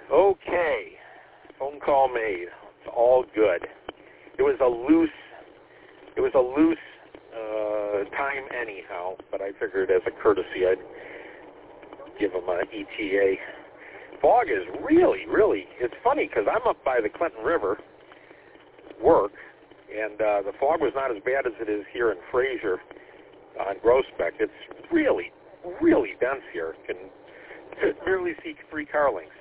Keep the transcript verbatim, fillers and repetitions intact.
Okay, phone call made. It's all good. It was a loose, it was a loose uh, time anyhow, but I figured as a courtesy I'd give them an E T A. Fog is really, really, it's funny because I'm up by the Clinton River, work, and uh, the fog was not as bad as it is here in Fraser on Groesbeck. It's really, really dense here. You can barely see three car lengths.